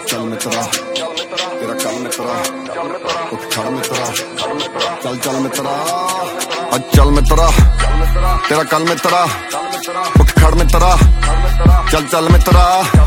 चल मित्रा तेरा कल मित्रा उठ खड़ मित्रा चल चल मित्रा चल मित्रा तेरा कल मित्रा उठ खड़ मित्रा चल चल मित्रा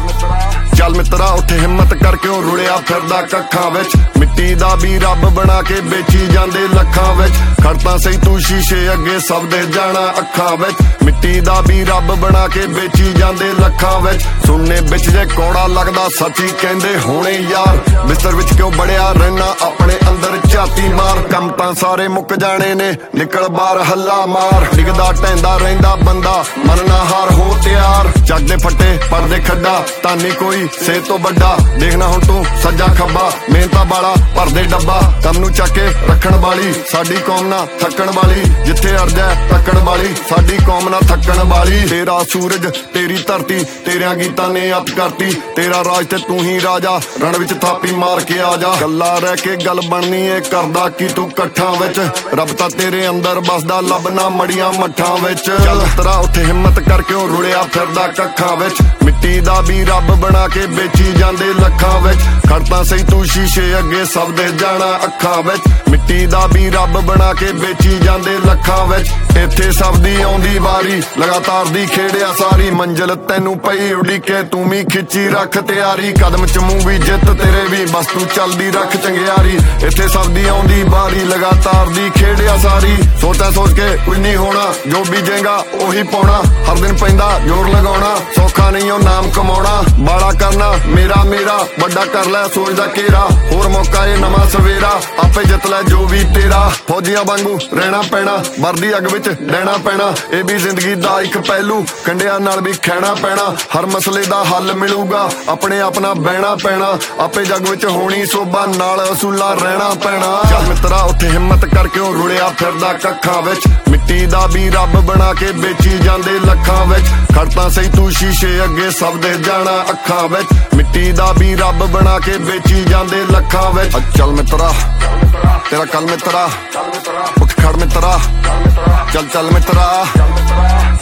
चल मित्रा उठ हिम्मत कर क्यों रुड़िया फिरदा कखां विच मिट्टी दा भी रब बना के बेची जांदे लखां विच खड़ता सही तू शीशे अगे सब दे जाना अखां विच मिट्टी दा भी रब बना के बेची जांदे लखां विच सुनने बिच जे कौड़ा लगदा सच्ची कहंदे होने यार बिस्तर विच क्यों बड़िया रहना अपने अंदर झाती मार कम तां सारे मुक जाने ने निकल बाहर हल्ला मार डिगदा टहंदा रहिंदा बंदा मन ना हार हो तैयार जग दे फटे परदे खड्डा तानी कोई से तो बड़ा देखना हुण तू सज्जा खब्बा मेहनता वाला भरदे डब्बा कम नू चक के रखण वाली साडी कौम ना थकण वाली जिथे अरजा तकण वाली साडी कौम ना थकण वाली तेरा सूरज तेरी धरती तेरियां गीतां ने अत करती तेरा राज ते तू ही राजा रण विच थापी मार के आ जा गल्ला रह के गल बननी है करदा की तू कट्ठां विच रब तां तेरे अंदर बसदा लभना मड़ियां मट्ठां विच चल तरा उठ हिम्मत कर क्यों रुड़िया फिरदा कखां विच मिट्टी दा भी रब बना के बेची जांदे लखां विच खड़ता सही तू शीशे अगे सब दे जाना अखां विच मिट्टी दा भी रब बना के बेची जांदे लखां विच इत्थे सब दी आउंदी वारी लगातार दी खेड़िया सारी मंजिल तैनू पई उड़ीके तू भी खिच्ची रख तैयारी कदम च मूंह भी जित तेरे भी बस तू चलदी रख चंगियारी इत्थे सब दी आउंदी वारी लगातार दी खेड़िया सारी सोचा सोच के कुछ नहीं होना जो बीजेगा ओही पाउणा हर दिन पैंदा जोर लगाउणा सौखा नहीं ओ नाम कमाउणा बाला करना मेरा मेरा बड़ा कर लै सोच दा घेरा होर मौका ए नवां सवेरा आपे जित लै जो भी तेरा फौजियां वांगू रहना पैना वर्दी अग विच लैना पैना ए भी जिंदगी दा इक पहलू कंडिया नाल भी खैना पैना हर मसले दा हल मिलूगा अपने आप नाल बहना पैना आपे जग विच होनी सोभा नाल असूला रहना पैना चल मित्रा उठ हिम्मत कर क्यों रुड़िया फिरदा कखां विच मिट्टी दा भी रब बना के बेची जांदे लखां विच खड़ता सही तू शीशे अगे सब दे जाना अखां विच मिट्टी दा भी रब बना के बेची जांदे लखां विच चल मित्रा तेरा कल मित्रा उठ खड़ मित्रा चल चल मित्रा